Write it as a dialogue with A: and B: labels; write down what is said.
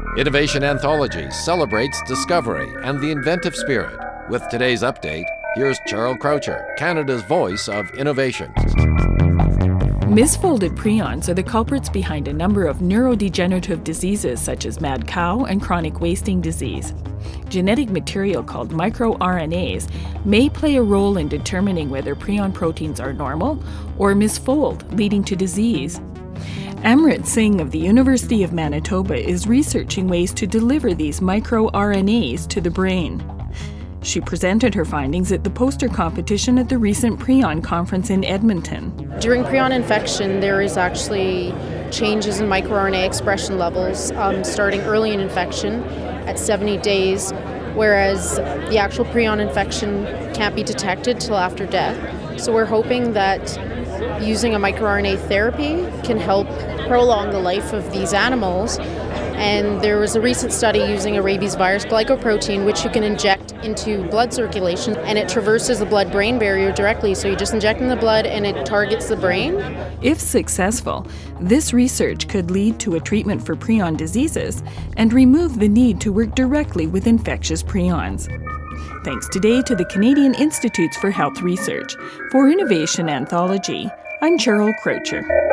A: Innovation Anthology celebrates discovery and the inventive spirit. With today's update, here's Cheryl Croucher, Canada's voice of innovation.
B: Misfolded prions are the culprits behind a number of neurodegenerative diseases such as mad cow and chronic wasting disease. Genetic material called microRNAs may play a role in determining whether prion proteins are normal or misfold, leading to disease. Amrit Singh of the University of Manitoba is researching ways to deliver these microRNAs to the brain. She presented her findings at the poster competition at the recent Prion conference in Edmonton.
C: During prion infection, there is actually changes in microRNA expression levels starting early in infection at 70 days, whereas the actual prion infection can't be detected till after death. So we're hoping that using a microRNA therapy can help prolong the life of these animals. And there was a recent study using a rabies virus glycoprotein, which you can inject into blood circulation, and it traverses the blood-brain barrier directly. So you just inject in the blood and it targets the brain.
B: If successful, this research could lead to a treatment for prion diseases and remove the need to work directly with infectious prions. Thanks today to the Canadian Institutes for Health Research. For Innovation Anthology, I'm Cheryl Croucher.